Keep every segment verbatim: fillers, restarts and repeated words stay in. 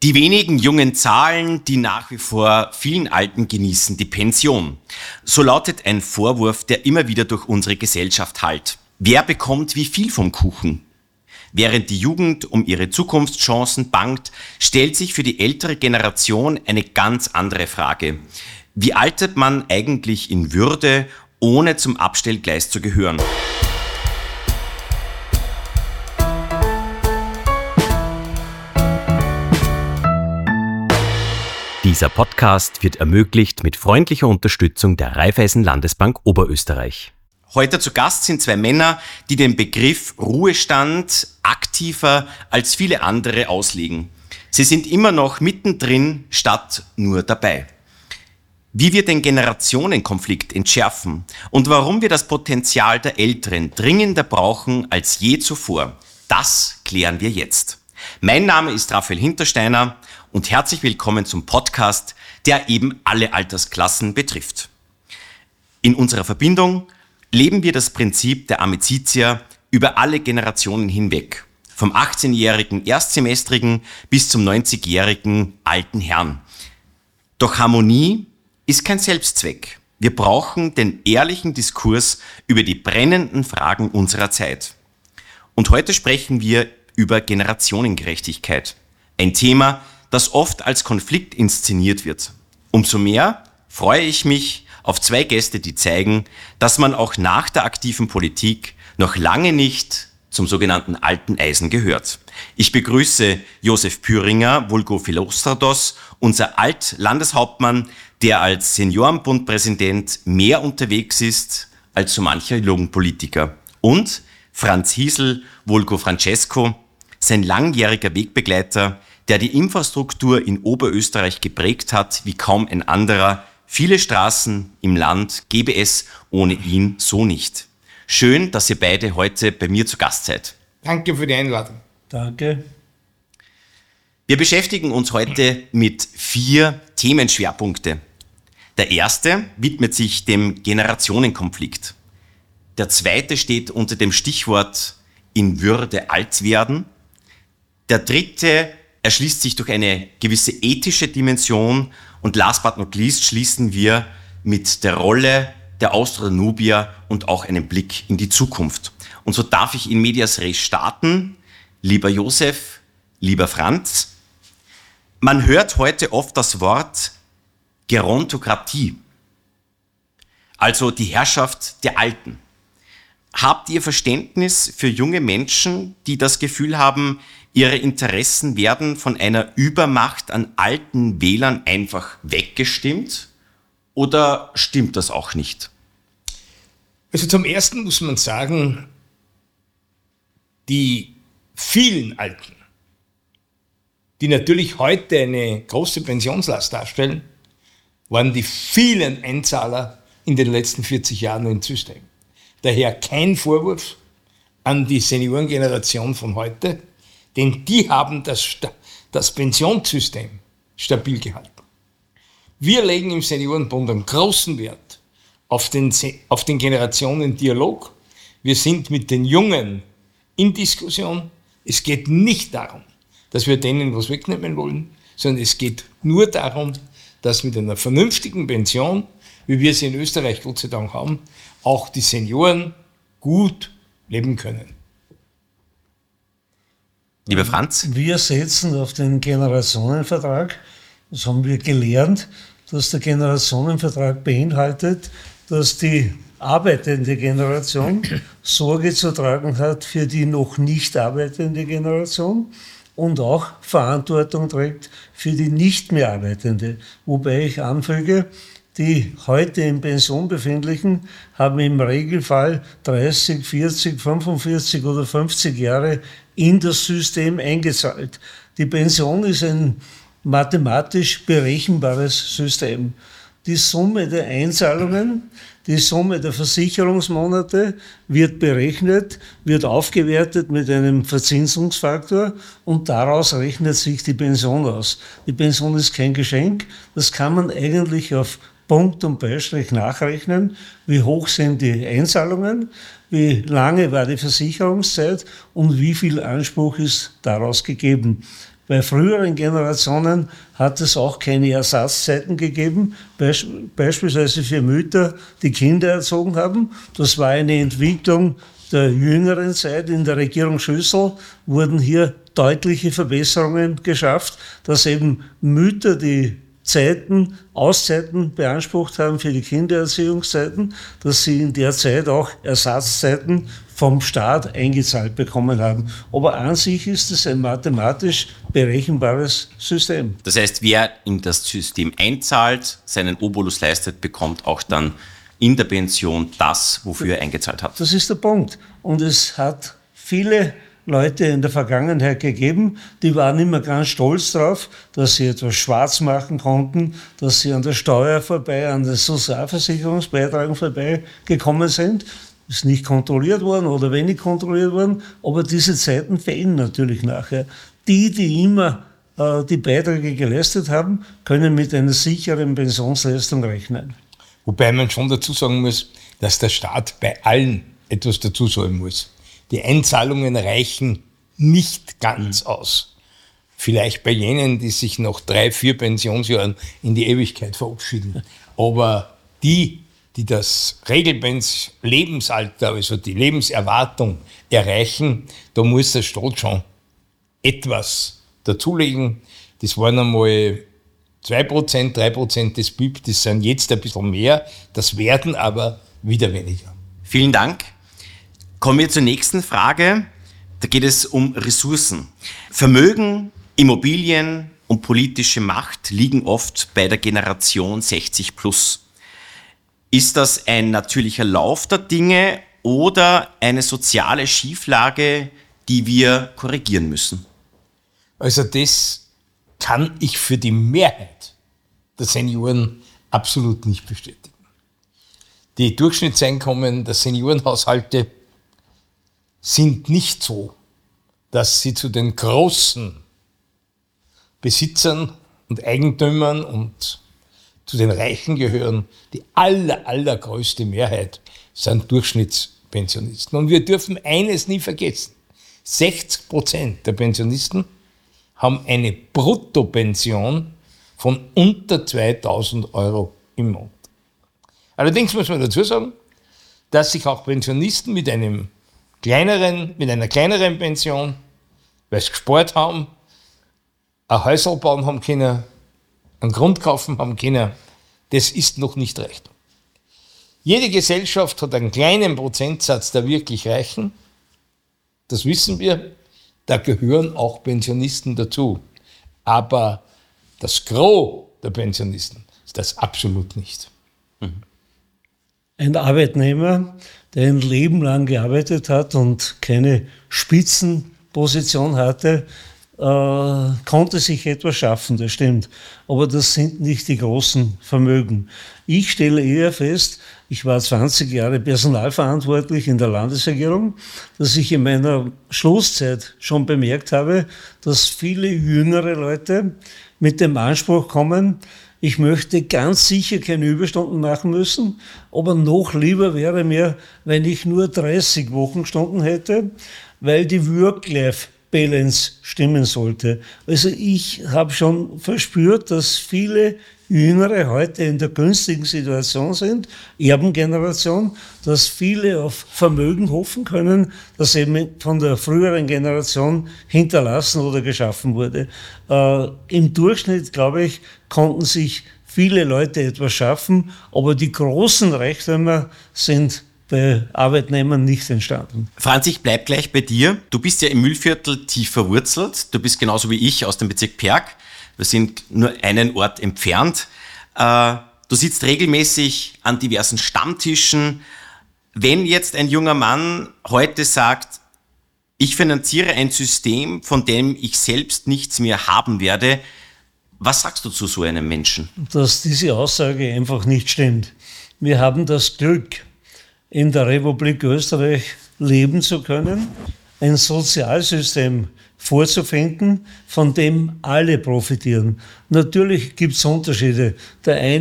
Die wenigen Jungen zahlen, die nach wie vor vielen Alten genießen die Pension. So lautet ein Vorwurf, der immer wieder durch unsere Gesellschaft hallt. Wer bekommt wie viel vom Kuchen? Während die Jugend um ihre Zukunftschancen bangt, stellt sich für die ältere Generation eine ganz andere Frage. Wie altert man eigentlich in Würde, ohne zum Abstellgleis zu gehören? Dieser Podcast wird ermöglicht mit freundlicher Unterstützung der Raiffeisen Landesbank Oberösterreich. Heute zu Gast sind zwei Männer, die den Begriff Ruhestand aktiver als viele andere auslegen. Sie sind immer noch mittendrin statt nur dabei. Wie wir den Generationenkonflikt entschärfen und warum wir das Potenzial der Älteren dringender brauchen als je zuvor, das klären wir jetzt. Mein Name ist Raphael Hintersteiner und herzlich willkommen zum Podcast, der eben alle Altersklassen betrifft. In unserer Verbindung leben wir das Prinzip der Amicitia über alle Generationen hinweg, vom achtzehnjährigen Erstsemestrigen bis zum neunzigjährigen alten Herrn. Doch Harmonie ist kein Selbstzweck. Wir brauchen den ehrlichen Diskurs über die brennenden Fragen unserer Zeit. Und heute sprechen wir über Generationengerechtigkeit, ein Thema, das oft als Konflikt inszeniert wird. Umso mehr freue ich mich auf zwei Gäste, die zeigen, dass man auch nach der aktiven Politik noch lange nicht zum sogenannten alten Eisen gehört. Ich begrüße Josef Püringer, vulgo Philostratos, unser Alt-Landeshauptmann, der als Seniorenbundpräsident mehr unterwegs ist als so mancher Jugendpolitiker. Und Franz Hiesel, vulgo Francesco, sein langjähriger Wegbegleiter, der die Infrastruktur in Oberösterreich geprägt hat wie kaum ein anderer. Viele Straßen im Land gäbe es ohne ihn so nicht. Schön, dass ihr beide heute bei mir zu Gast seid. Danke für die Einladung. Danke. Wir beschäftigen uns heute mit vier Themenschwerpunkte. Der erste widmet sich dem Generationenkonflikt. Der zweite steht unter dem Stichwort in Würde alt werden. Der dritte erschließt sich durch eine gewisse ethische Dimension. Und last but not least schließen wir mit der Rolle der Austro-Danubier und auch einen Blick in die Zukunft. Und so darf ich in medias res starten. Lieber Josef, lieber Franz, man hört heute oft das Wort Gerontokratie, also die Herrschaft der Alten. Habt ihr Verständnis für junge Menschen, die das Gefühl haben, ihre Interessen werden von einer Übermacht an alten Wählern einfach weggestimmt? Oder stimmt das auch nicht? Also zum Ersten muss man sagen, die vielen Alten, die natürlich heute eine große Pensionslast darstellen, waren die vielen Einzahler in den letzten vierzig Jahren im System. Daher kein Vorwurf an die Seniorengeneration von heute, denn die haben das, das Pensionssystem stabil gehalten. Wir legen im Seniorenbund einen großen Wert auf den, auf den Generationendialog. Wir sind mit den Jungen in Diskussion. Es geht nicht darum, dass wir denen was wegnehmen wollen, sondern es geht nur darum, dass mit einer vernünftigen Pension, wie wir sie in Österreich Gott sei Dank haben, auch die Senioren gut leben können. Lieber Franz? Wir setzen auf den Generationenvertrag. Das haben wir gelernt, dass der Generationenvertrag beinhaltet, dass die arbeitende Generation Sorge zu tragen hat für die noch nicht arbeitende Generation und auch Verantwortung trägt für die nicht mehr arbeitende. Wobei ich anfüge, die heute in Pension befindlichen haben im Regelfall dreißig, vierzig, fünfundvierzig oder fünfzig Jahre in das System eingezahlt. Die Pension ist ein mathematisch berechenbares System. Die Summe der Einzahlungen, die Summe der Versicherungsmonate wird berechnet, wird aufgewertet mit einem Verzinsungsfaktor und daraus rechnet sich die Pension aus. Die Pension ist kein Geschenk, das kann man eigentlich auf Punkt und Beistrich nachrechnen, wie hoch sind die Einzahlungen, wie lange war die Versicherungszeit und wie viel Anspruch ist daraus gegeben. Bei früheren Generationen hat es auch keine Ersatzzeiten gegeben, beisp- beispielsweise für Mütter, die Kinder erzogen haben. Das war eine Entwicklung der jüngeren Zeit. In der Regierung Schüssel wurden hier deutliche Verbesserungen geschafft, dass eben Mütter, die Zeiten, Auszeiten beansprucht haben für die Kindererziehungszeiten, dass sie in der Zeit auch Ersatzzeiten vom Staat eingezahlt bekommen haben. Aber an sich ist es ein mathematisch berechenbares System. Das heißt, wer in das System einzahlt, seinen Obolus leistet, bekommt auch dann in der Pension das, wofür er eingezahlt hat. Das ist der Punkt. Und es hat viele Leute in der Vergangenheit gegeben, die waren immer ganz stolz drauf, dass sie etwas schwarz machen konnten, dass sie an der Steuer vorbei, an den Sozialversicherungsbeiträgen vorbei gekommen sind. Ist nicht kontrolliert worden oder wenig kontrolliert worden, aber diese Zeiten fehlen natürlich nachher. Die, die immer äh, die Beiträge geleistet haben, können mit einer sicheren Pensionsleistung rechnen. Wobei man schon dazu sagen muss, dass der Staat bei allen etwas dazu sagen muss. Die Einzahlungen reichen nicht ganz aus. Vielleicht bei jenen, die sich nach drei, vier Pensionsjahren in die Ewigkeit verabschieden. Aber die, die das Regellebensalter, also die Lebenserwartung erreichen, da muss der Staat schon etwas dazulegen. Das waren einmal zwei Prozent, drei Prozent des B I P, das sind jetzt ein bisschen mehr, das werden aber wieder weniger. Vielen Dank. Kommen wir zur nächsten Frage. Da geht es um Ressourcen. Vermögen, Immobilien und politische Macht liegen oft bei der Generation sechzig plus. Ist das ein natürlicher Lauf der Dinge oder eine soziale Schieflage, die wir korrigieren müssen? Also das kann ich für die Mehrheit der Senioren absolut nicht bestätigen. Die Durchschnittseinkommen der Seniorenhaushalte sind nicht so, dass sie zu den großen Besitzern und Eigentümern und zu den Reichen gehören. Die aller, allergrößte Mehrheit sind Durchschnittspensionisten. Und wir dürfen eines nie vergessen. sechzig Prozent der Pensionisten haben eine Bruttopension von unter zweitausend Euro im Monat. Allerdings muss man dazu sagen, dass sich auch Pensionisten mit einem kleineren, mit einer kleineren Pension, weil sie gespart haben, ein Häusl bauen haben können, einen Grund kaufen haben können, das ist noch nicht recht. Jede Gesellschaft hat einen kleinen Prozentsatz der wirklich Reichen, das wissen wir, da gehören auch Pensionisten dazu. Aber das Gros der Pensionisten ist das absolut nicht. Ein Arbeitnehmer, der ein Leben lang gearbeitet hat und keine Spitzenposition hatte, äh, konnte sich etwas schaffen, das stimmt. Aber das sind nicht die großen Vermögen. Ich stelle eher fest, ich war zwanzig Jahre personalverantwortlich in der Landesregierung, dass ich in meiner Schlusszeit schon bemerkt habe, dass viele jüngere Leute mit dem Anspruch kommen, ich möchte ganz sicher keine Überstunden machen müssen, aber noch lieber wäre mir, wenn ich nur dreißig Wochenstunden hätte, weil die Work-Life-Balance stimmen sollte. Also ich habe schon verspürt, dass viele Jüngere heute in der günstigen Situation sind, Erbengeneration, dass viele auf Vermögen hoffen können, das eben von der früheren Generation hinterlassen oder geschaffen wurde. Äh, im Durchschnitt, glaube ich, konnten sich viele Leute etwas schaffen, aber die großen Reichtümer sind bei Arbeitnehmern nicht entstanden. Franz, ich bleib gleich bei dir. Du bist ja im Mühlviertel tief verwurzelt. Du bist genauso wie ich aus dem Bezirk Perg. Wir sind nur einen Ort entfernt. Äh, du sitzt regelmäßig an diversen Stammtischen. Wenn jetzt ein junger Mann heute sagt, ich finanziere ein System, von dem ich selbst nichts mehr haben werde, was sagst du zu so einem Menschen? Dass diese Aussage einfach nicht stimmt. Wir haben das Glück, in der Republik Österreich leben zu können, ein Sozialsystem vorzufinden, von dem alle profitieren. Natürlich gibt es Unterschiede. Der eine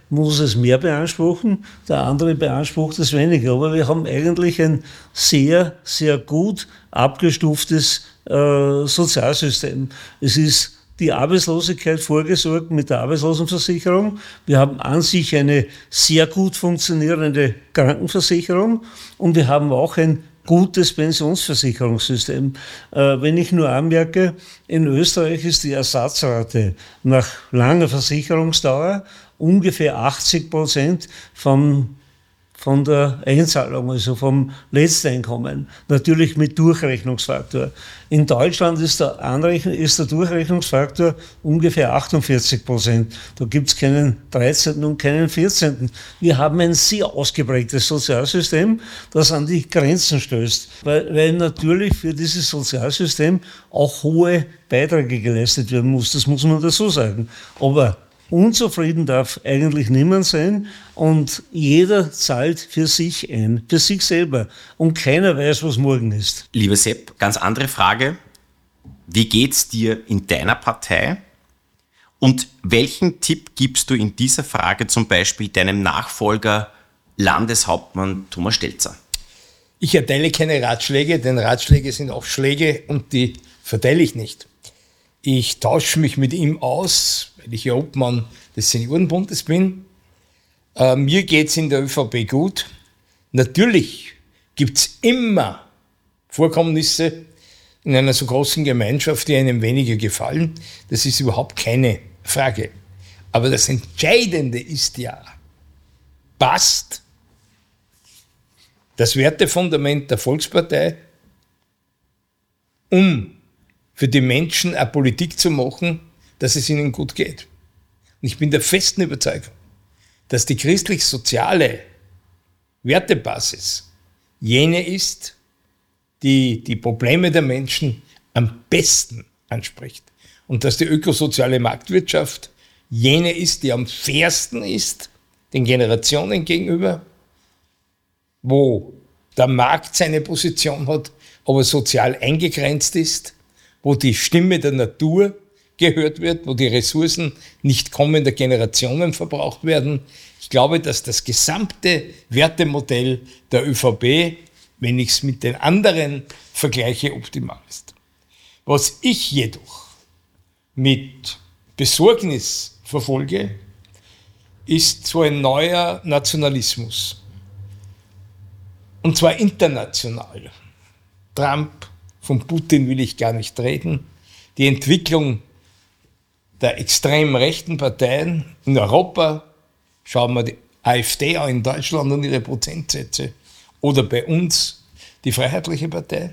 muss es mehr beanspruchen, der andere beansprucht es weniger. Aber wir haben eigentlich ein sehr, sehr gut abgestuftes äh, Sozialsystem. Es ist die Arbeitslosigkeit vorgesorgt mit der Arbeitslosenversicherung. Wir haben an sich eine sehr gut funktionierende Krankenversicherung und wir haben auch ein gutes Pensionsversicherungssystem. Äh, wenn ich nur anmerke, in Österreich ist die Ersatzrate nach langer Versicherungsdauer ungefähr achtzig Prozent vom von der Einzahlung, also vom Letzteinkommen, natürlich mit Durchrechnungsfaktor. In Deutschland ist der, Anrechn- ist der Durchrechnungsfaktor ungefähr achtundvierzig Prozent. Da gibt es keinen dreizehnten und keinen vierzehnten Wir haben ein sehr ausgeprägtes Sozialsystem, das an die Grenzen stößt, weil, weil natürlich für dieses Sozialsystem auch hohe Beiträge geleistet werden muss, das muss man dazu sagen. Aber unzufrieden darf eigentlich niemand sein und jeder zahlt für sich ein, für sich selber und keiner weiß, was morgen ist. Lieber Sepp, ganz andere Frage. Wie geht's dir in deiner Partei und welchen Tipp gibst du in dieser Frage zum Beispiel deinem Nachfolger Landeshauptmann Thomas Stelzer? Ich erteile keine Ratschläge, denn Ratschläge sind auch Schläge und die verteile ich nicht. Ich tausche mich mit ihm aus, weil ich ja Obmann des Seniorenbundes bin. Äh, mir geht's in der ÖVP gut. Natürlich gibt's immer Vorkommnisse in einer so großen Gemeinschaft, die einem weniger gefallen. Das ist überhaupt keine Frage. Aber das Entscheidende ist ja, passt das Wertefundament der Volkspartei, um für die Menschen eine Politik zu machen, dass es ihnen gut geht. Und ich bin der festen Überzeugung, dass die christlich-soziale Wertebasis jene ist, die die Probleme der Menschen am besten anspricht. Und dass die ökosoziale Marktwirtschaft jene ist, die am fairsten ist, den Generationen gegenüber, wo der Markt seine Position hat, aber sozial eingegrenzt ist, wo die Stimme der Natur gehört wird, wo die Ressourcen nicht kommender Generationen verbraucht werden. Ich glaube, dass das gesamte Wertemodell der ÖVP, wenn ich es mit den anderen vergleiche, optimal ist. Was ich jedoch mit Besorgnis verfolge, ist so ein neuer Nationalismus. Und zwar international. Trump, von Putin will ich gar nicht reden. Die Entwicklung der extrem rechten Parteien in Europa, schauen wir die AfD an in Deutschland und ihre Prozentsätze, oder bei uns die Freiheitliche Partei.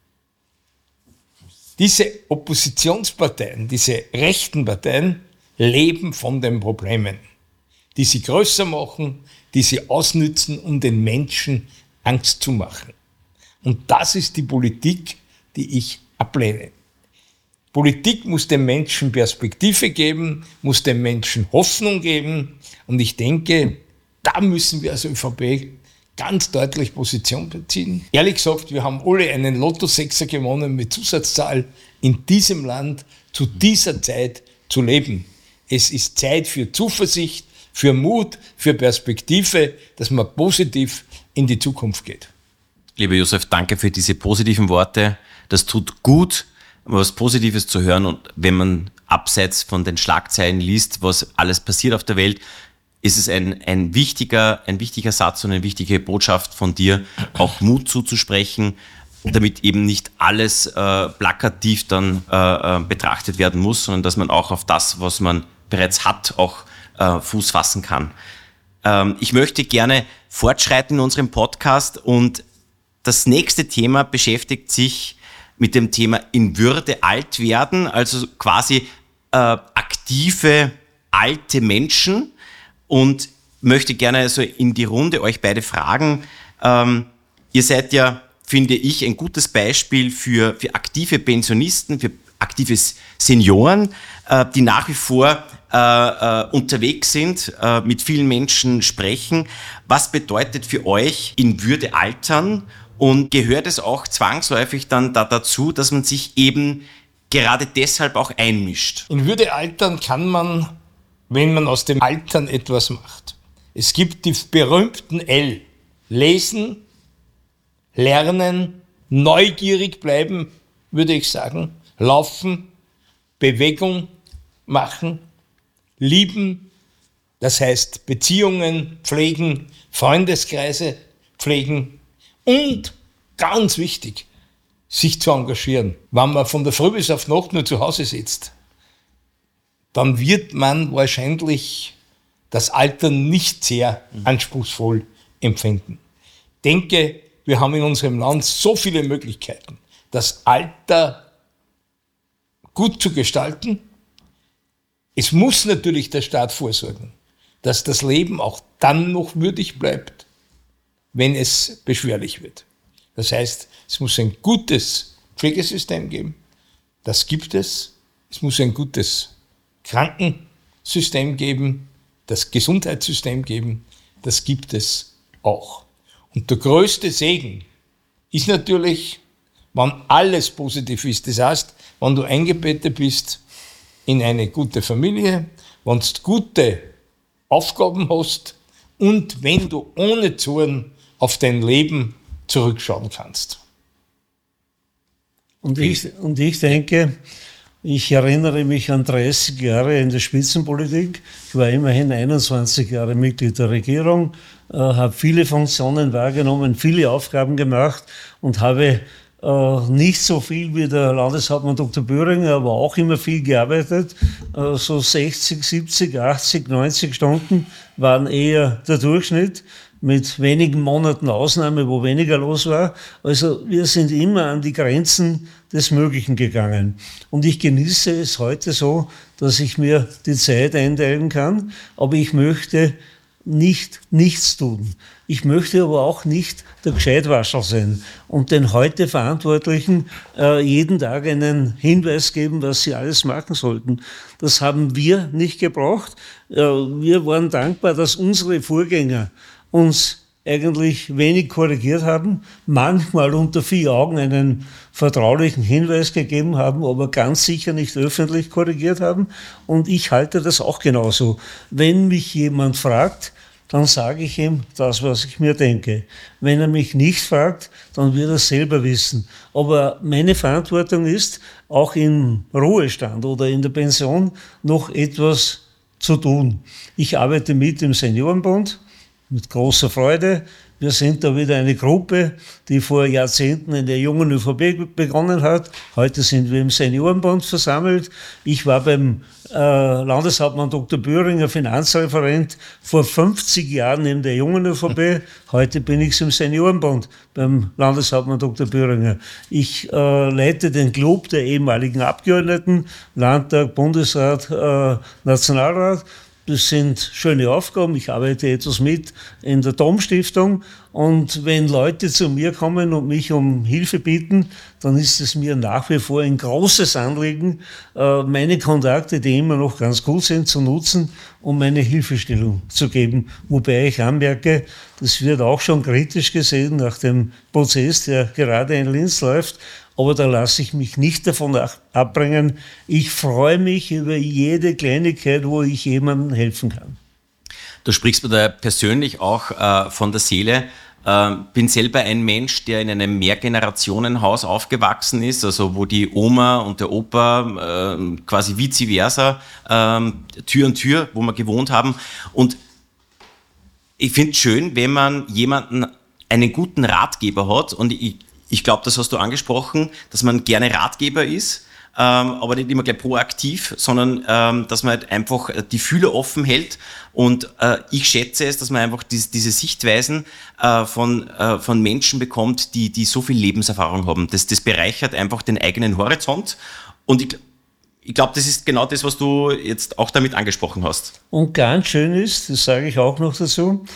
Diese Oppositionsparteien, diese rechten Parteien leben von den Problemen, die sie größer machen, die sie ausnützen, um den Menschen Angst zu machen. Und das ist die Politik, die ich ablehne. Politik muss den Menschen Perspektive geben, muss den Menschen Hoffnung geben. Und ich denke, da müssen wir als ÖVP ganz deutlich Position beziehen. Ehrlich gesagt, wir haben alle einen Lotto-Sechser gewonnen mit Zusatzzahl, in diesem Land zu dieser Zeit zu leben. Es ist Zeit für Zuversicht, für Mut, für Perspektive, dass man positiv in die Zukunft geht. Lieber Josef, danke für diese positiven Worte. Das tut gut, was Positives zu hören. Und wenn man abseits von den Schlagzeilen liest, was alles passiert auf der Welt, ist es ein, ein, wichtiger, ein wichtiger Satz und eine wichtige Botschaft von dir, auch Mut zuzusprechen, damit eben nicht alles äh, plakativ dann äh, betrachtet werden muss, sondern dass man auch auf das, was man bereits hat, auch äh, Fuß fassen kann. Ähm, ich möchte gerne fortschreiten in unserem Podcast und das nächste Thema beschäftigt sich mit dem Thema in Würde alt werden, also quasi äh, aktive alte Menschen, und möchte gerne also in die Runde euch beide fragen. Ähm, ihr seid ja, finde ich, ein gutes Beispiel für, für aktive Pensionisten, für aktive Senioren, äh, die nach wie vor äh, äh, unterwegs sind, äh, mit vielen Menschen sprechen. Was bedeutet für euch in Würde altern? Und gehört es auch zwangsläufig dann da dazu, dass man sich eben gerade deshalb auch einmischt? In Würde altern kann man, wenn man aus dem Altern etwas macht. Es gibt die berühmten L. Lesen, lernen, neugierig bleiben, würde ich sagen, laufen, Bewegung machen, lieben, das heißt Beziehungen pflegen, Freundeskreise pflegen und ganz wichtig, sich zu engagieren. Wenn man von der Früh bis auf Nacht nur zu Hause sitzt, dann wird man wahrscheinlich das Alter nicht sehr anspruchsvoll empfinden. Ich denke, wir haben in unserem Land so viele Möglichkeiten, das Alter gut zu gestalten. Es muss natürlich der Staat vorsorgen, dass das Leben auch dann noch würdig bleibt, wenn es beschwerlich wird. Das heißt, es muss ein gutes Pflegesystem geben. Das gibt es. Es muss ein gutes Krankensystem geben, das Gesundheitssystem geben. Das gibt es auch. Und der größte Segen ist natürlich, wenn alles positiv ist. Das heißt, wenn du eingebettet bist in eine gute Familie, wenn du gute Aufgaben hast und wenn du ohne Zorn auf dein Leben zurückschauen kannst. Und ich, und ich denke, ich erinnere mich an dreißig Jahre in der Spitzenpolitik. Ich war immerhin einundzwanzig Jahre Mitglied der Regierung, äh, habe viele Funktionen wahrgenommen, viele Aufgaben gemacht und habe äh, nicht so viel wie der Landeshauptmann Doktor Böhringer, aber auch immer viel gearbeitet. Äh, so sechzig, siebzig, achtzig, neunzig Stunden waren eher der Durchschnitt, mit wenigen Monaten Ausnahme, wo weniger los war. Also wir sind immer an die Grenzen des Möglichen gegangen. Und ich genieße es heute so, dass ich mir die Zeit einteilen kann, aber ich möchte nicht nichts tun. Ich möchte aber auch nicht der Gescheitwascherl sein und den heute Verantwortlichen äh, jeden Tag einen Hinweis geben, was sie alles machen sollten. Das haben wir nicht gebraucht. Äh, wir waren dankbar, dass unsere Vorgänger uns eigentlich wenig korrigiert haben, manchmal unter vier Augen einen vertraulichen Hinweis gegeben haben, aber ganz sicher nicht öffentlich korrigiert haben. Und ich halte das auch genauso. Wenn mich jemand fragt, dann sage ich ihm das, was ich mir denke. Wenn er mich nicht fragt, dann wird er es selber wissen. Aber meine Verantwortung ist, auch im Ruhestand oder in der Pension noch etwas zu tun. Ich arbeite mit im Seniorenbund, mit großer Freude. Wir sind da wieder eine Gruppe, die vor Jahrzehnten in der jungen ÖVP begonnen hat. Heute sind wir im Seniorenbund versammelt. Ich war beim äh, Landeshauptmann Doktor Böhringer Finanzreferent vor fünfzig Jahren in der jungen ÖVP. Heute bin ich im Seniorenbund beim Landeshauptmann Doktor Böhringer. Ich äh, leite den Club der ehemaligen Abgeordneten, Landtag, Bundesrat, äh, Nationalrat. Das sind schöne Aufgaben. Ich arbeite etwas mit in der Dom-Stiftung. Und wenn Leute zu mir kommen und mich um Hilfe bitten, dann ist es mir nach wie vor ein großes Anliegen, meine Kontakte, die immer noch ganz gut sind, zu nutzen, um meine Hilfestellung zu geben. Wobei ich anmerke, das wird auch schon kritisch gesehen nach dem Prozess, der gerade in Linz läuft. Aber da lasse ich mich nicht davon abbringen. Ich freue mich über jede Kleinigkeit, wo ich jemandem helfen kann. Du sprichst mir da persönlich auch äh, von der Seele. Äh, bin selber ein Mensch, der in einem Mehrgenerationenhaus aufgewachsen ist, also wo die Oma und der Opa äh, quasi vice versa äh, Tür an Tür, wo wir gewohnt haben. Und ich finde es schön, wenn man jemanden, einen guten Ratgeber hat, und ich Ich glaube, das hast du angesprochen, dass man gerne Ratgeber ist, ähm, aber nicht immer gleich proaktiv, sondern ähm, dass man halt einfach die Fühler offen hält. Und äh, ich schätze es, dass man einfach diese, diese Sichtweisen äh, von, äh, von Menschen bekommt, die, die so viel Lebenserfahrung haben. Das, das bereichert einfach den eigenen Horizont. Und ich, ich glaube, das ist genau das, was du jetzt auch damit angesprochen hast. Und ganz schön ist, das sage ich auch noch dazu,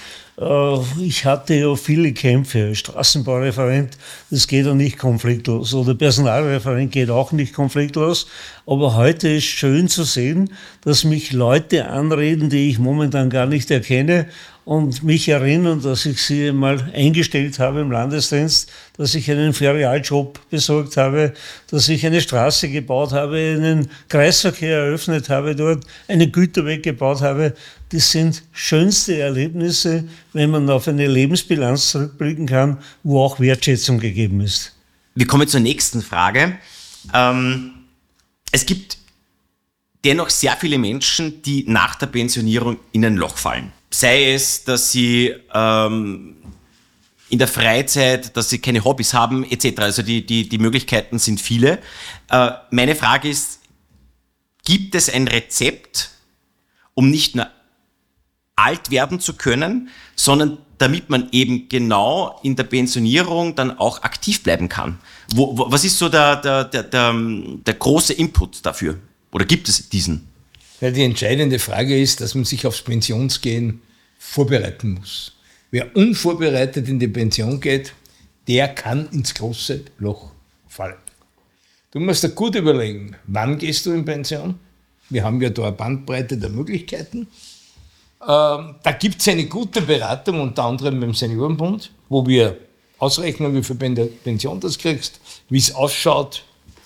ich hatte ja viele Kämpfe, Straßenbaureferent, das geht ja nicht konfliktlos, oder Personalreferent geht auch nicht konfliktlos, aber heute ist schön zu sehen, dass mich Leute anreden, die ich momentan gar nicht erkenne und mich erinnern, dass ich sie mal eingestellt habe im Landesdienst, dass ich einen Ferialjob besorgt habe, dass ich eine Straße gebaut habe, einen Kreisverkehr eröffnet habe dort, einen Güterweg gebaut habe. das sind schönste Erlebnisse, wenn man auf eine Lebensbilanz zurückblicken kann, wo auch Wertschätzung gegeben ist. Wir kommen zur nächsten Frage. Ähm, es gibt dennoch sehr viele Menschen, die nach der Pensionierung in ein Loch fallen. Sei es, dass sie ähm, in der Freizeit, dass sie keine Hobbys haben, et cetera. Also die, die, die Möglichkeiten sind viele. Äh, meine Frage ist, gibt es ein Rezept, um nicht nur alt werden zu können, sondern damit man eben genau in der Pensionierung dann auch aktiv bleiben kann? Wo, wo, was ist so der, der, der, der, der große Input dafür? Oder gibt es diesen? Ja, die entscheidende Frage ist, dass man sich aufs Pensionsgehen vorbereiten muss. Wer unvorbereitet in die Pension geht, der kann ins große Loch fallen. Du musst dir gut überlegen, wann gehst du in Pension? Wir haben ja da eine Bandbreite der Möglichkeiten. Ähm, da gibt es eine gute Beratung, unter anderem beim Seniorenbund, wo wir ausrechnen, wie viel Pension du kriegst, wie es ausschaut.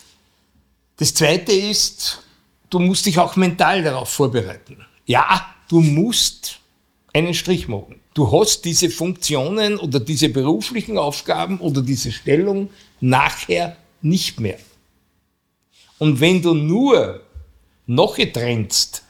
Das Zweite ist, du musst dich auch mental darauf vorbereiten. Ja, du musst einen Strich machen. Du hast diese Funktionen oder diese beruflichen Aufgaben oder diese Stellung nachher nicht mehr. Und wenn du nur noch trennst,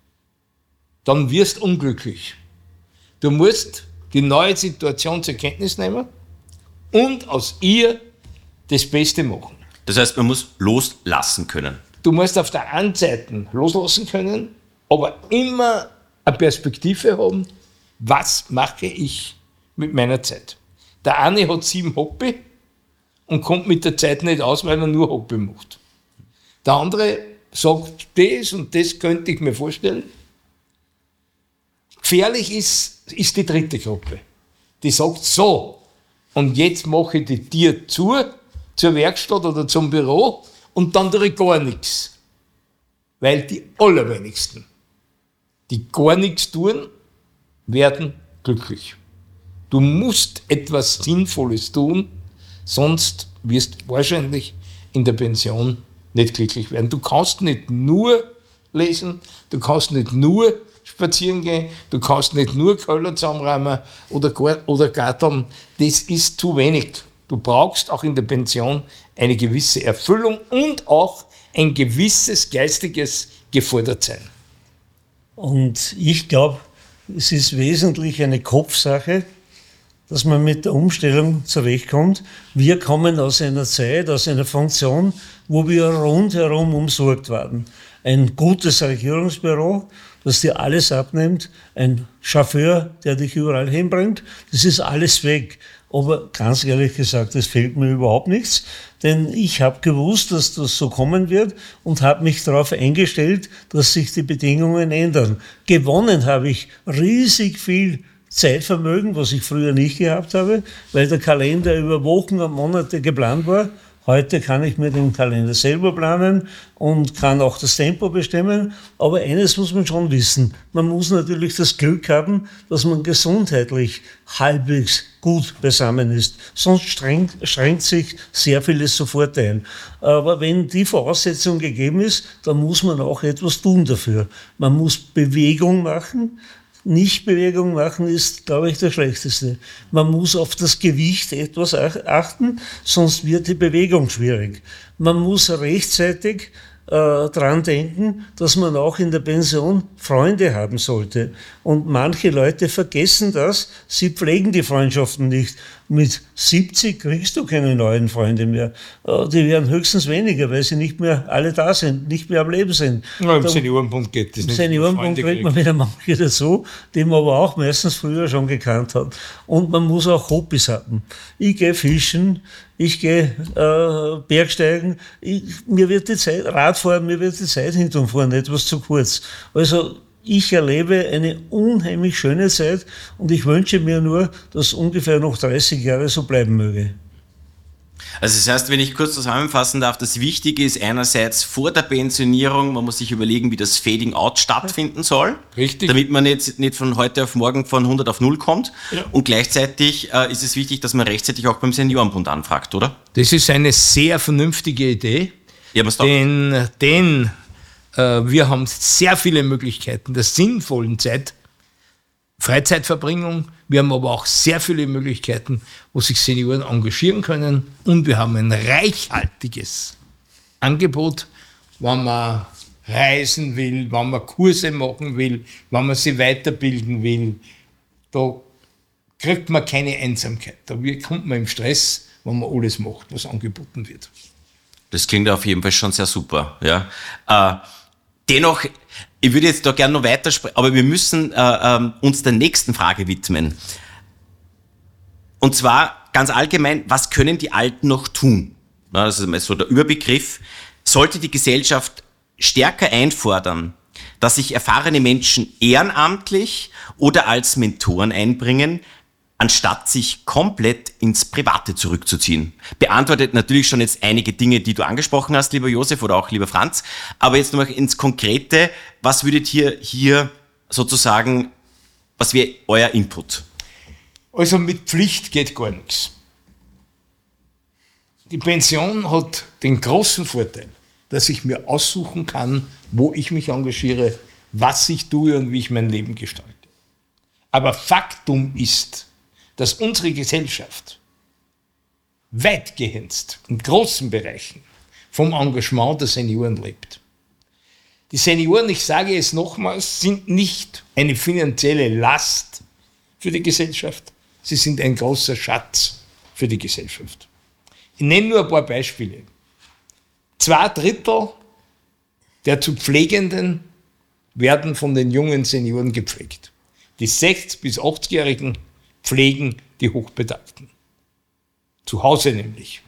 dann wirst du unglücklich. Du musst die neue Situation zur Kenntnis nehmen und aus ihr das Beste machen. Das heißt, man muss loslassen können. Du musst auf der einen Seite loslassen können, aber immer eine Perspektive haben, was mache ich mit meiner Zeit. Der eine hat sieben Hobby und kommt mit der Zeit nicht aus, weil er nur Hobby macht. Der andere sagt, das und das könnte ich mir vorstellen. Gefährlich ist, ist die dritte Gruppe. Die sagt so, und jetzt mache ich die Tür zu, zur Werkstatt oder zum Büro und dann tue ich gar nichts. Weil die allerwenigsten, die gar nichts tun, werden glücklich. Du musst etwas Sinnvolles tun, sonst wirst du wahrscheinlich in der Pension nicht glücklich werden. Du kannst nicht nur lesen, du kannst nicht nur spazieren gehen, du kannst nicht nur Keller zusammenräumen oder, oder Garteln. Das ist zu wenig. Du brauchst auch in der Pension eine gewisse Erfüllung und auch ein gewisses geistiges Gefordertsein. Und ich glaube, es ist wesentlich eine Kopfsache, dass man mit der Umstellung zurechtkommt. Wir kommen aus einer Zeit, aus einer Funktion, wo wir rundherum umsorgt waren. Ein gutes Regierungsbüro, das dir alles abnimmt, ein Chauffeur, der dich überall hinbringt, das ist alles weg. Aber ganz ehrlich gesagt, es fehlt mir überhaupt nichts, denn ich habe gewusst, dass das so kommen wird und habe mich darauf eingestellt, dass sich die Bedingungen ändern. Gewonnen habe ich riesig viel Zeitvermögen, was ich früher nicht gehabt habe, weil der Kalender über Wochen und Monate geplant war. Heute kann ich mir den Kalender selber planen und kann auch das Tempo bestimmen. Aber eines muss man schon wissen. Man muss natürlich das Glück haben, dass man gesundheitlich halbwegs gut beisammen ist. Sonst strengt, schränkt sich sehr vieles sofort ein. Aber wenn die Voraussetzung gegeben ist, dann muss man auch etwas tun dafür. Man muss Bewegung machen. Nicht-Bewegung machen ist, glaube ich, das Schlechteste. Man muss auf das Gewicht etwas achten, sonst wird die Bewegung schwierig. Man muss rechtzeitig äh, dran denken, dass man auch in der Pension Freunde haben sollte. Und manche Leute vergessen das, sie pflegen die Freundschaften nicht. Mit siebzig kriegst du keine neuen Freunde mehr. Äh, die werden höchstens weniger, weil sie nicht mehr alle da sind, nicht mehr am Leben sind. Ja, im Seniorenbund geht das nicht. Im Seniorenbund kriegt man wieder manche dazu, die man aber auch meistens früher schon gekannt hat. Und man muss auch Hobbys haben. Ich gehe fischen, ich gehe äh, Bergsteigen, ich, mir wird die Zeit, Radfahren, mir wird die Zeit hinten fahren etwas zu kurz. Also ich erlebe eine unheimlich schöne Zeit und ich wünsche mir nur, dass ungefähr noch dreißig Jahre so bleiben möge. Also das heißt, wenn ich kurz zusammenfassen darf, das Wichtige ist einerseits vor der Pensionierung, man muss sich überlegen, wie das Fading Out stattfinden soll, richtig, damit man jetzt nicht von heute auf morgen von hundert auf null kommt. Ja. Und gleichzeitig äh, ist es wichtig, dass man rechtzeitig auch beim Seniorenbund anfragt, oder? Das ist eine sehr vernünftige Idee, ja, denn, denn äh, wir haben sehr viele Möglichkeiten der sinnvollen Zeit Freizeitverbringung. Wir haben aber auch sehr viele Möglichkeiten, wo sich Senioren engagieren können. Und wir haben ein reichhaltiges Angebot, wenn man reisen will, wenn man Kurse machen will, wenn man sich weiterbilden will. Da kriegt man keine Einsamkeit. Da kommt man im Stress, wenn man alles macht, was angeboten wird. Das klingt auf jeden Fall schon sehr super. Ja. Äh, dennoch, ich würde jetzt da gerne noch weitersprechen, aber wir müssen äh, äh, uns der nächsten Frage widmen. Und zwar ganz allgemein, was können die Alten noch tun? Ja, das ist mal so der Überbegriff. Sollte die Gesellschaft stärker einfordern, dass sich erfahrene Menschen ehrenamtlich oder als Mentoren einbringen, anstatt sich komplett ins Private zurückzuziehen? Beantwortet natürlich schon jetzt einige Dinge, die du angesprochen hast, lieber Josef oder auch lieber Franz. Aber jetzt nochmal ins Konkrete. Was würdet ihr hier sozusagen, was wäre euer Input? Also mit Pflicht geht gar nichts. Die Pension hat den großen Vorteil, dass ich mir aussuchen kann, wo ich mich engagiere, was ich tue und wie ich mein Leben gestalte. Aber Faktum ist, dass unsere Gesellschaft weitgehend in großen Bereichen vom Engagement der Senioren lebt. Die Senioren, ich sage es nochmals, sind nicht eine finanzielle Last für die Gesellschaft, sie sind ein großer Schatz für die Gesellschaft. Ich nenne nur ein paar Beispiele. Zwei Drittel der zu Pflegenden werden von den jungen Senioren gepflegt. Die sechzig- bis achtzigjährigen pflegen die Hochbetagten. Zu Hause nämlich.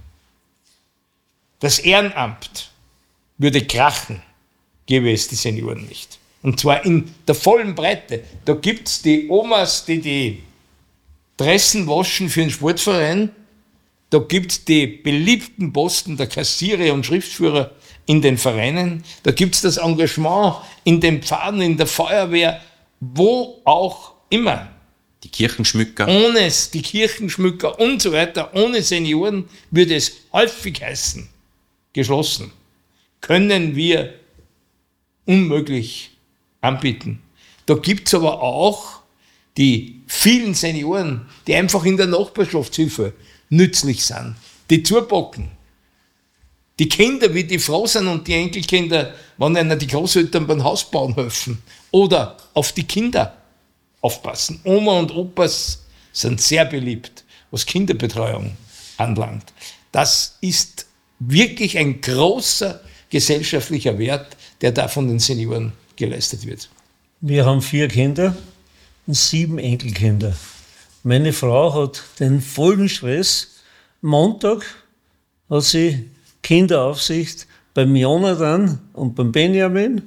Das Ehrenamt würde krachen, gäbe es die Senioren nicht. Und zwar in der vollen Breite. Da gibt es die Omas, die die Dressen waschen für einen Sportverein. Da gibt es die beliebten Posten der Kassiere und Schriftführer in den Vereinen. Da gibt es das Engagement in den Pfaden, in der Feuerwehr, wo auch immer. Die Kirchenschmücker. Ohne es, die Kirchenschmücker und so weiter, ohne Senioren würde es häufig heißen, geschlossen, können wir unmöglich anbieten. Da gibt es aber auch die vielen Senioren, die einfach in der Nachbarschaftshilfe nützlich sind, die zupacken. Die Kinder, wie die froh sind und die Enkelkinder, wenn ihnen die Großeltern beim Haus bauen helfen oder auf die Kinder aufpassen. Oma und Opas sind sehr beliebt, was Kinderbetreuung anlangt. Das ist wirklich ein großer gesellschaftlicher Wert, der da von den Senioren geleistet wird. Wir haben vier Kinder und sieben Enkelkinder. Meine Frau hat den vollen Stress. Montag hat sie Kinderaufsicht beim Jonathan und beim Benjamin.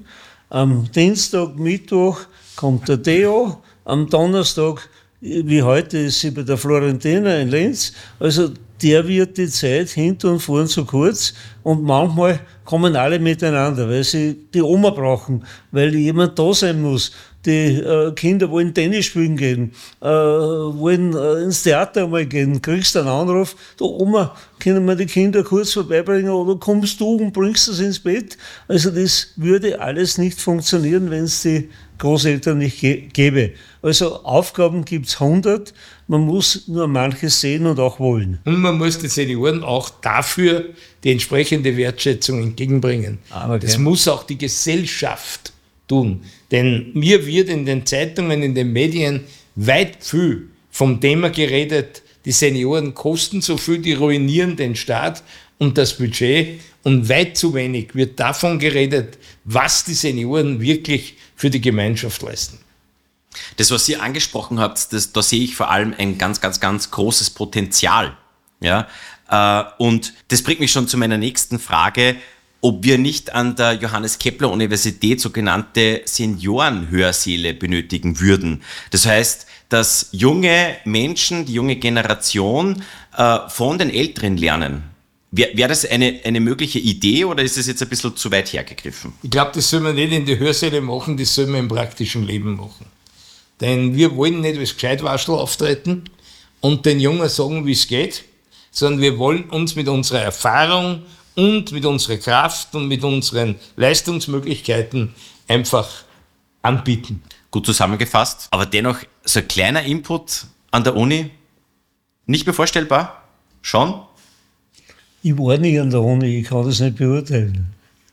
Am Dienstag, Mittwoch kommt der Theo. Am Donnerstag, wie heute, ist sie bei der Florentina in Linz. Also der wird die Zeit hinten und vorn zu kurz und manchmal kommen alle miteinander, weil sie die Oma brauchen, weil jemand da sein muss. Die äh, Kinder wollen Tennis spielen gehen, äh, wollen äh, ins Theater mal gehen, kriegst einen Anruf, du Oma, können wir die Kinder kurz vorbeibringen oder kommst du und bringst das ins Bett? Also das würde alles nicht funktionieren, wenn es die Großeltern nicht ge- gäbe. Also Aufgaben gibt es hundert, man muss nur manches sehen und auch wollen. Und man muss den Senioren auch dafür die entsprechende Wertschätzung entgegenbringen. Aber das okay. muss auch die Gesellschaft tun. Denn mir wird in den Zeitungen, in den Medien weit viel vom Thema geredet, die Senioren kosten so viel, die ruinieren den Staat und das Budget. Und weit zu wenig wird davon geredet, was die Senioren wirklich für die Gemeinschaft leisten. Das, was ihr angesprochen habt, das, da sehe ich vor allem ein ganz, ganz, ganz großes Potenzial. Ja? Äh, und das bringt mich schon zu meiner nächsten Frage, ob wir nicht an der Johannes Kepler Universität sogenannte Seniorenhörsäle benötigen würden. Das heißt, dass junge Menschen, die junge Generation äh, von den Älteren lernen. Wäre wär das eine, eine mögliche Idee oder ist das jetzt ein bisschen zu weit hergegriffen? Ich glaube, das soll man nicht in die Hörsäle machen, das soll man im praktischen Leben machen. Denn wir wollen nicht als Gescheitwaschel auftreten und den Jungen sagen, wie es geht, sondern wir wollen uns mit unserer Erfahrung und mit unserer Kraft und mit unseren Leistungsmöglichkeiten einfach anbieten. Gut zusammengefasst, aber dennoch so ein kleiner Input an der Uni, nicht mehr vorstellbar? Schon? Ich war nie an der Uni, ich kann das nicht beurteilen.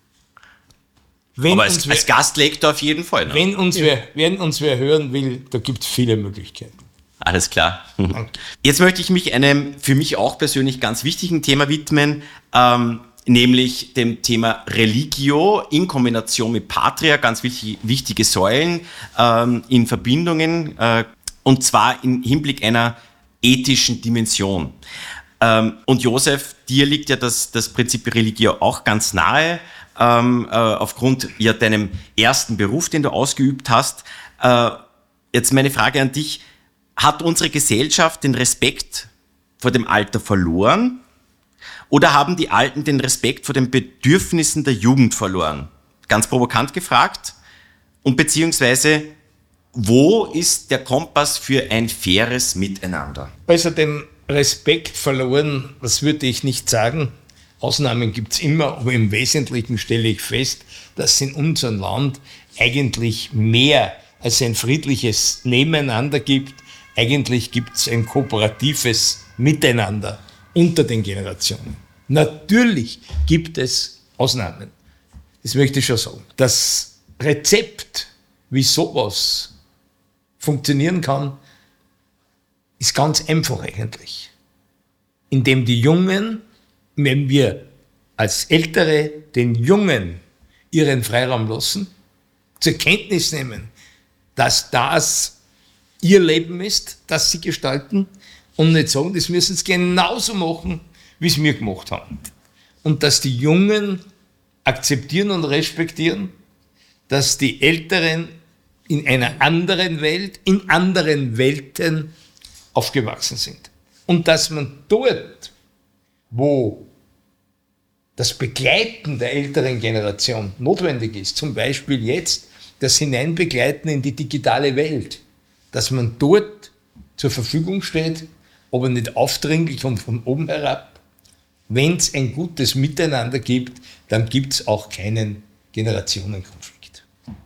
Wenn aber uns als, wer, als Gastlektor auf jeden Fall. Ne? Wenn uns, ja. wer, wenn uns wer hören will, da gibt es viele Möglichkeiten. Alles klar. Jetzt möchte ich mich einem für mich auch persönlich ganz wichtigen Thema widmen, ähm, nämlich dem Thema Religio in Kombination mit Patria, ganz wichtig, wichtige Säulen ähm, in Verbindungen, äh, und zwar im Hinblick einer ethischen Dimension. Ähm, und Josef, dir liegt ja das, das Prinzip Religio auch ganz nahe, ähm, äh, aufgrund ja deinem ersten Beruf, den du ausgeübt hast. Äh, jetzt meine Frage an dich: Hat unsere Gesellschaft den Respekt vor dem Alter verloren? Oder haben die Alten den Respekt vor den Bedürfnissen der Jugend verloren? Ganz provokant gefragt. Und beziehungsweise, wo ist der Kompass für ein faires Miteinander? Also den Respekt verloren, das würde ich nicht sagen. Ausnahmen gibt es immer, aber im Wesentlichen stelle ich fest, dass in unserem Land eigentlich mehr als ein friedliches Nebeneinander gibt. Eigentlich gibt es ein kooperatives Miteinander unter den Generationen. Natürlich gibt es Ausnahmen. Das möchte ich schon sagen. Das Rezept, wie sowas funktionieren kann, ist ganz einfach eigentlich. Indem die Jungen, wenn wir als Ältere den Jungen ihren Freiraum lassen, zur Kenntnis nehmen, dass das ihr Leben ist, das sie gestalten, und nicht sagen, das müssen sie genauso machen, wie es wir gemacht haben. Und dass die Jungen akzeptieren und respektieren, dass die Älteren in einer anderen Welt, in anderen Welten aufgewachsen sind. Und dass man dort, wo das Begleiten der älteren Generation notwendig ist, zum Beispiel jetzt das Hineinbegleiten in die digitale Welt, dass man dort zur Verfügung steht, aber nicht aufdringlich und von oben herab. Wenn es ein gutes Miteinander gibt, dann gibt es auch keinen Generationenkonflikt.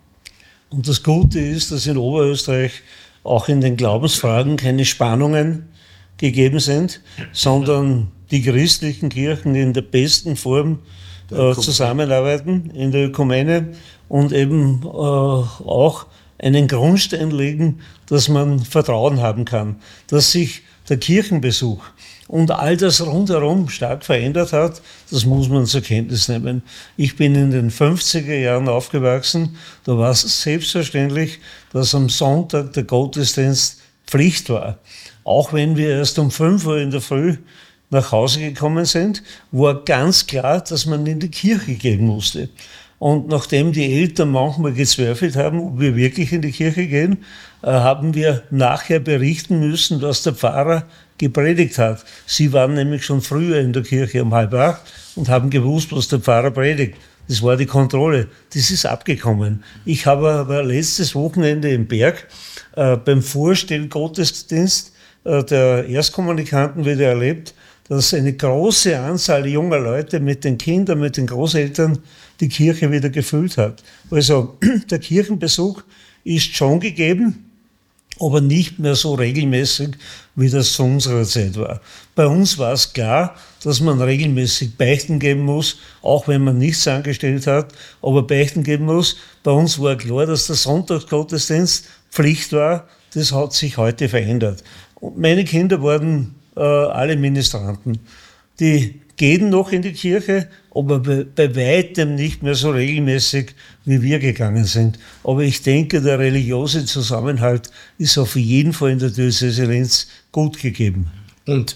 Und das Gute ist, dass in Oberösterreich auch in den Glaubensfragen keine Spannungen gegeben sind, sondern die christlichen Kirchen in der besten Form äh, zusammenarbeiten in der Ökumene und eben äh, auch einen Grundstein legen, dass man Vertrauen haben kann, dass sich der Kirchenbesuch und all das rundherum stark verändert hat, das muss man zur Kenntnis nehmen. Ich bin in den fünfziger Jahren aufgewachsen, da war es selbstverständlich, dass am Sonntag der Gottesdienst Pflicht war. Auch wenn wir erst um fünf Uhr in der Früh nach Hause gekommen sind, war ganz klar, dass man in die Kirche gehen musste. Und nachdem die Eltern manchmal gezweifelt haben, ob wir wirklich in die Kirche gehen, haben wir nachher berichten müssen, was der Pfarrer gepredigt hat. Sie waren nämlich schon früher in der Kirche um halb acht und haben gewusst, was der Pfarrer predigt. Das war die Kontrolle. Das ist abgekommen. Ich habe aber letztes Wochenende im Berg äh, beim Vorstellgottesdienst äh, der Erstkommunikanten wieder erlebt, dass eine große Anzahl junger Leute mit den Kindern, mit den Großeltern die Kirche wieder gefüllt hat. Also der Kirchenbesuch ist schon gegeben, aber nicht mehr so regelmäßig, wie das zu unserer Zeit war. Bei uns war es klar, dass man regelmäßig Beichten geben muss, auch wenn man nichts angestellt hat, aber Beichten geben muss. Bei uns war klar, dass der Sonntagsgottesdienst Pflicht war. Das hat sich heute verändert. Und meine Kinder waren äh, alle Ministranten. Die gehen noch in die Kirche, aber bei, bei weitem nicht mehr so regelmäßig, wie wir gegangen sind. Aber ich denke, der religiöse Zusammenhalt ist auf jeden Fall in der Diözese Linz gut gegeben. Und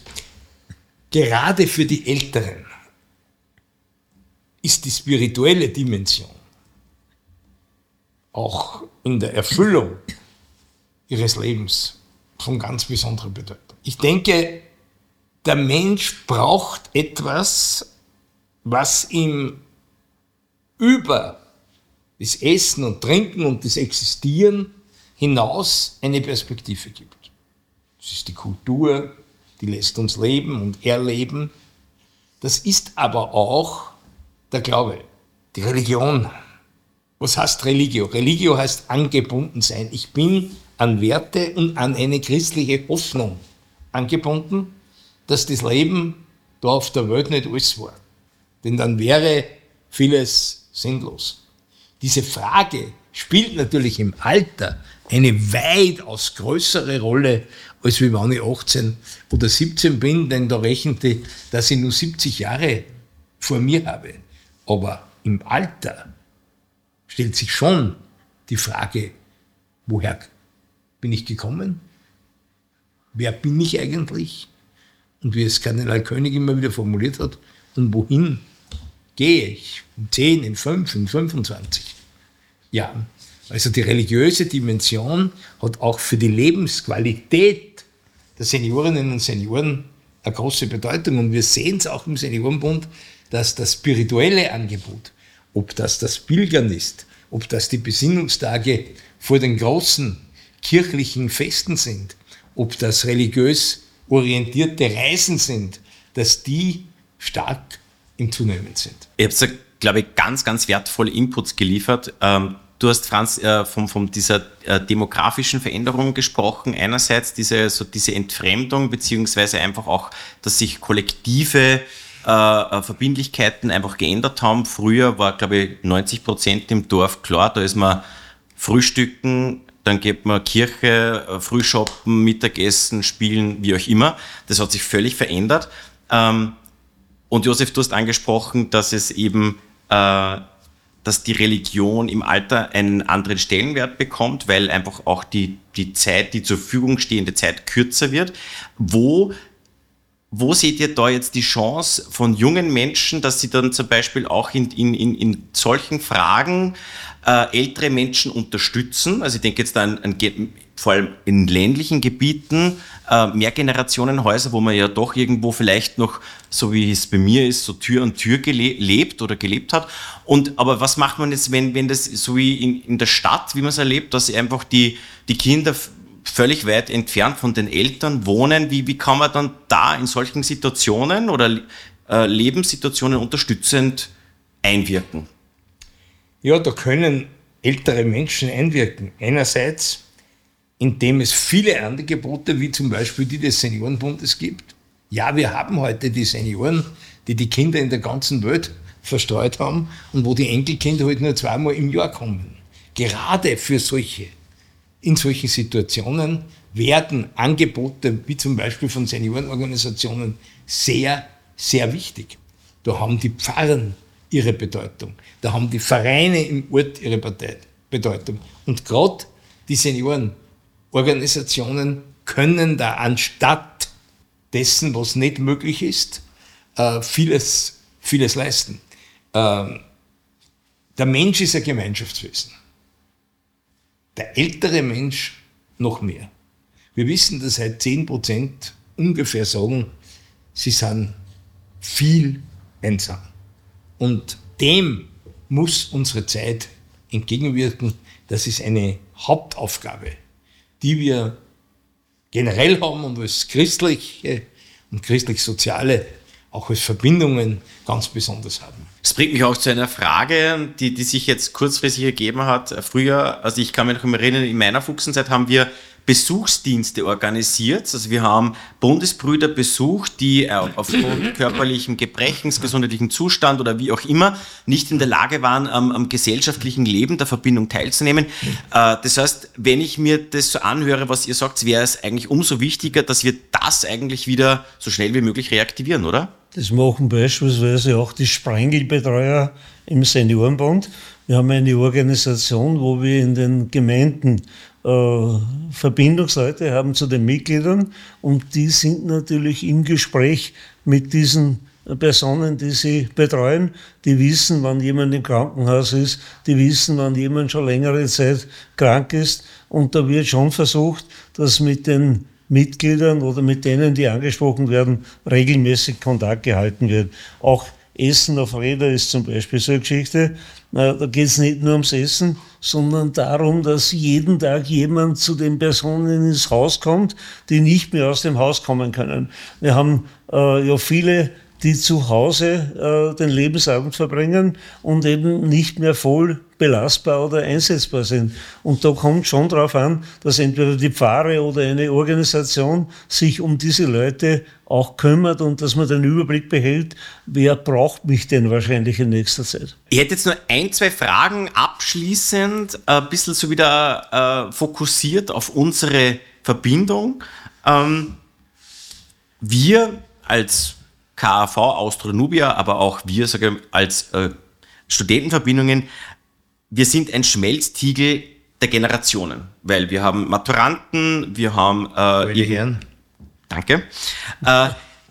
gerade für die Älteren ist die spirituelle Dimension auch in der Erfüllung ihres Lebens von ganz besonderer Bedeutung. Ich denke, der Mensch braucht etwas, was ihm über das Essen und Trinken und das Existieren hinaus eine Perspektive gibt. Das ist die Kultur, die lässt uns leben und erleben. Das ist aber auch der Glaube, die Religion, Was heißt Religio? Religio heißt angebunden sein. Ich bin an Werte und an eine christliche Hoffnung angebunden, dass das Leben da auf der Welt nicht alles war. Denn dann wäre vieles sinnlos. Diese Frage spielt natürlich im Alter eine weitaus größere Rolle, als wie wenn ich achtzehn oder siebzehn bin, denn da rechnete, dass ich nur siebzig Jahre vor mir habe. Aber im Alter stellt sich schon die Frage, woher bin ich gekommen? Wer bin ich eigentlich? Und wie es Kardinal König immer wieder formuliert hat, und wohin gehe ich? In zehn, in fünf, in fünfundzwanzig Jahren. Also die religiöse Dimension hat auch für die Lebensqualität der Seniorinnen und Senioren eine große Bedeutung. Und wir sehen es auch im Seniorenbund, dass das spirituelle Angebot, ob das das Pilgern ist, ob das die Besinnungstage vor den großen kirchlichen Festen sind, ob das religiös orientierte Reisen sind, dass die stark im Zunehmen sind. Ihr habt, glaube ich, ganz, ganz wertvolle Inputs geliefert. Ähm, du hast, Franz, äh, von, von dieser äh, demografischen Veränderung gesprochen. Einerseits diese, so diese Entfremdung, beziehungsweise einfach auch, dass sich kollektive äh, Verbindlichkeiten einfach geändert haben. Früher war, glaube ich, neunzig Prozent im Dorf klar, da ist man frühstücken, dann geht man Kirche, Frühshoppen, Mittagessen, Spielen, wie auch immer. Das hat sich völlig verändert. Ähm, und Josef, du hast angesprochen, dass es eben, äh, dass die Religion im Alter einen anderen Stellenwert bekommt, weil einfach auch die, die Zeit, die zur Verfügung stehende Zeit kürzer wird. Wo, wo seht ihr da jetzt die Chance von jungen Menschen, dass sie dann zum Beispiel auch in, in, in, in solchen Fragen äh, ältere Menschen unterstützen? Also ich denke jetzt an, an vor allem in ländlichen Gebieten, äh, Mehrgenerationenhäuser, wo man ja doch irgendwo vielleicht noch, so wie es bei mir ist, so Tür an Tür gele- lebt oder gelebt hat. Und, aber was macht man jetzt, wenn, wenn das so wie in, in der Stadt, wie man es erlebt, dass einfach die, die Kinder f- völlig weit entfernt von den Eltern wohnen? Wie, wie kann man dann da in solchen Situationen oder äh, Lebenssituationen unterstützend einwirken? Ja, da können ältere Menschen einwirken. Einerseits, indem es viele Angebote, wie zum Beispiel die des Seniorenbundes gibt. Ja, wir haben heute die Senioren, die die Kinder in der ganzen Welt verstreut haben und wo die Enkelkinder halt nur zweimal im Jahr kommen. Gerade für solche, in solchen Situationen werden Angebote, wie zum Beispiel von Seniorenorganisationen, sehr, sehr wichtig. Da haben die Pfarren ihre Bedeutung. Da haben die Vereine im Ort ihre Bedeutung. Und gerade die Seniorenorganisationen können da anstatt dessen, was nicht möglich ist, vieles, vieles leisten. Der Mensch ist ein Gemeinschaftswesen. Der ältere Mensch noch mehr. Wir wissen, dass halt zehn Prozent ungefähr sagen, sie sind viel einsam. Und dem muss unsere Zeit entgegenwirken. Das ist eine Hauptaufgabe, die wir generell haben und als christliche und christlich-soziale, auch als Verbindungen ganz besonders haben. Das bringt mich auch zu einer Frage, die, die sich jetzt kurzfristig ergeben hat. Früher, also ich kann mich noch immer erinnern, in meiner Fuchsenzeit haben wir Besuchsdienste organisiert. Also wir haben Bundesbrüder besucht, die aufgrund körperlichen Gebrechens, gesundheitlichen Zustand oder wie auch immer nicht in der Lage waren, am, am gesellschaftlichen Leben der Verbindung teilzunehmen. Äh, das heißt, wenn ich mir das so anhöre, was ihr sagt, wäre es eigentlich umso wichtiger, dass wir das eigentlich wieder so schnell wie möglich reaktivieren, oder? Das machen beispielsweise auch die Sprengelbetreuer im Seniorenbund. Wir haben eine Organisation, wo wir in den Gemeinden äh, Verbindungsleute haben zu den Mitgliedern und die sind natürlich im Gespräch mit diesen Personen, die sie betreuen. Die wissen, wann jemand im Krankenhaus ist, die wissen, wann jemand schon längere Zeit krank ist und da wird schon versucht, dass mit den Mitgliedern oder mit denen, die angesprochen werden, regelmäßig Kontakt gehalten wird. Auch Essen auf Räder ist zum Beispiel so eine Geschichte. Da geht es nicht nur ums Essen, sondern darum, dass jeden Tag jemand zu den Personen ins Haus kommt, die nicht mehr aus dem Haus kommen können. Wir haben äh, ja viele die zu Hause äh, den Lebensabend verbringen und eben nicht mehr voll belastbar oder einsetzbar sind. Und da kommt schon darauf an, dass entweder die Pfarre oder eine Organisation sich um diese Leute auch kümmert und dass man den Überblick behält, wer braucht mich denn wahrscheinlich in nächster Zeit. Ich hätte jetzt nur ein, zwei Fragen abschließend, ein bisschen so wieder äh, fokussiert auf unsere Verbindung. Ähm, wir als K A V Austro-Nubia, aber auch wir sagen als äh, Studentenverbindungen, wir sind ein Schmelztiegel der Generationen, weil wir haben Maturanten, wir haben äh, ihr Herren. Danke. Äh,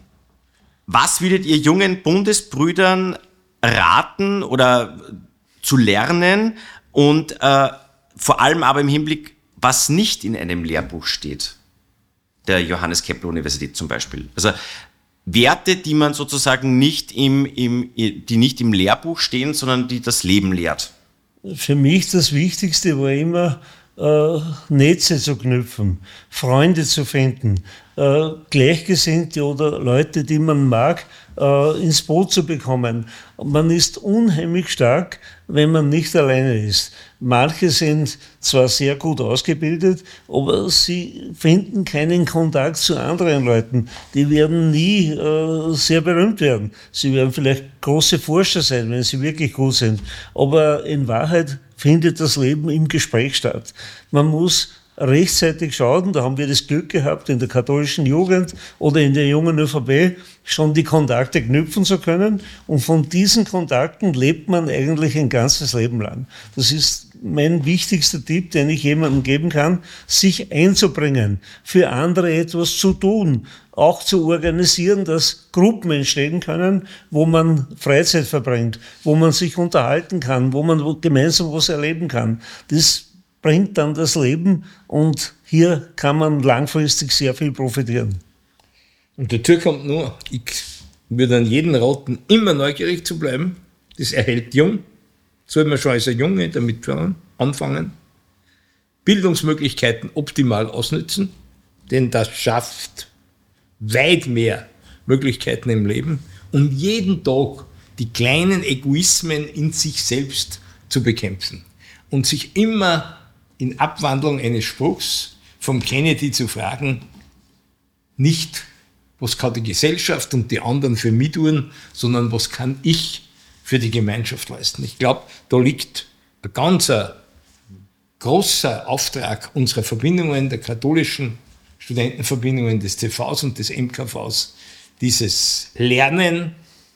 was würdet ihr jungen Bundesbrüdern raten oder zu lernen und äh, vor allem aber im Hinblick, was nicht in einem Lehrbuch steht, der Johannes Kepler Universität zum Beispiel? Also Werte, die man sozusagen nicht im, im, die nicht im Lehrbuch stehen, sondern die das Leben lehrt. Für mich das Wichtigste war immer, äh, Netze zu knüpfen, Freunde zu finden, äh, Gleichgesinnte oder Leute, die man mag, äh, ins Boot zu bekommen. Man ist unheimlich stark, wenn man nicht alleine ist. Manche sind zwar sehr gut ausgebildet, aber sie finden keinen Kontakt zu anderen Leuten. Die werden nie äh, sehr berühmt werden. Sie werden vielleicht große Forscher sein, wenn sie wirklich gut sind. Aber in Wahrheit findet das Leben im Gespräch statt. Man muss rechtzeitig schauen, da haben wir das Glück gehabt, in der katholischen Jugend oder in der jungen ÖVP schon die Kontakte knüpfen zu können. Und von diesen Kontakten lebt man eigentlich ein ganzes Leben lang. Das ist mein wichtigster Tipp, den ich jemandem geben kann, sich einzubringen, für andere etwas zu tun, auch zu organisieren, dass Gruppen entstehen können, wo man Freizeit verbringt, wo man sich unterhalten kann, wo man gemeinsam was erleben kann. Das bringt dann das Leben und hier kann man langfristig sehr viel profitieren. Und dazu kommt nur, ich würde an jeden raten, immer neugierig zu bleiben. Das erhält jung. Soll man schon als ein Junge damit anfangen. Bildungsmöglichkeiten optimal ausnutzen, denn das schafft weit mehr Möglichkeiten im Leben. Und jeden Tag die kleinen Egoismen in sich selbst zu bekämpfen. Und sich immer in Abwandlung eines Spruchs vom Kennedy zu fragen, nicht, was kann die Gesellschaft und die anderen für mich tun, sondern was kann ich für die Gemeinschaft leisten. Ich glaube, da liegt ein ganz großer Auftrag unserer Verbindungen, der katholischen Studentenverbindungen, des T Vs und des M K Vs, dieses Lernen.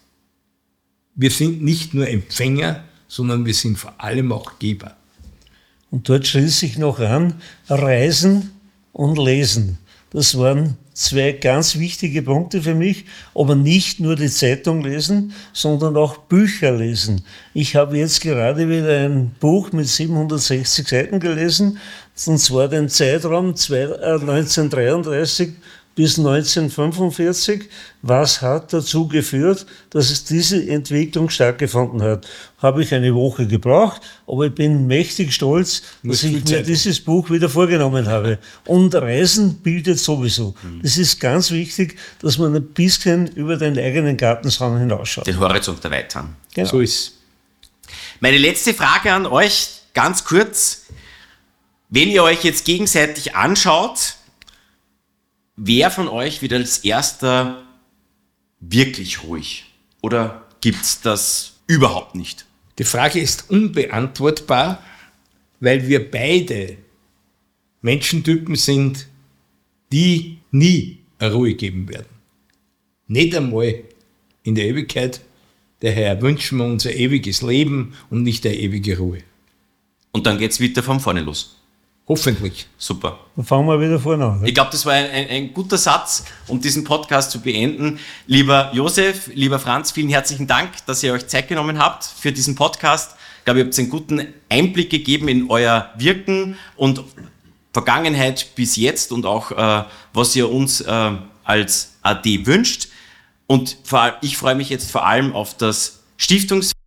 Wir sind nicht nur Empfänger, sondern wir sind vor allem auch Geber. Und dort schließe ich noch an, Reisen und Lesen. Das waren zwei ganz wichtige Punkte für mich, aber nicht nur die Zeitung lesen, sondern auch Bücher lesen. Ich habe jetzt gerade wieder ein Buch mit siebenhundertsechzig Seiten gelesen, und zwar den Zeitraum neunzehnhundertdreiunddreißig bis neunzehnhundertfünfundvierzig. Was hat dazu geführt, dass es diese Entwicklung stattgefunden hat? Habe ich eine Woche gebraucht, aber ich bin mächtig stolz, dass ich mir dieses Buch wieder vorgenommen habe. Und Reisen bildet sowieso. Das ist ganz wichtig, dass man ein bisschen über den eigenen Gartenzaun hinausschaut. Den Horizont erweitern. Genau. So ist. Meine letzte Frage an euch, ganz kurz. Wenn ihr euch jetzt gegenseitig anschaut, wer von euch wird als erster wirklich ruhig? Oder gibt es das überhaupt nicht? Die Frage ist unbeantwortbar, weil wir beide Menschentypen sind, die nie Ruhe geben werden. Nicht einmal in der Ewigkeit. Daher wünschen wir uns ein ewiges Leben und nicht eine ewige Ruhe. Und dann geht es wieder von vorne los. Hoffentlich. Super. Dann fangen wir wieder vorne an. Ich glaube, das war ein, ein, ein guter Satz, um diesen Podcast zu beenden. Lieber Josef, lieber Franz, vielen herzlichen Dank, dass ihr euch Zeit genommen habt für diesen Podcast. Ich glaube, ihr habt einen guten Einblick gegeben in euer Wirken und Vergangenheit bis jetzt und auch, äh, was ihr uns äh, als A D wünscht. Und vor, ich freue mich jetzt vor allem auf das Stiftungs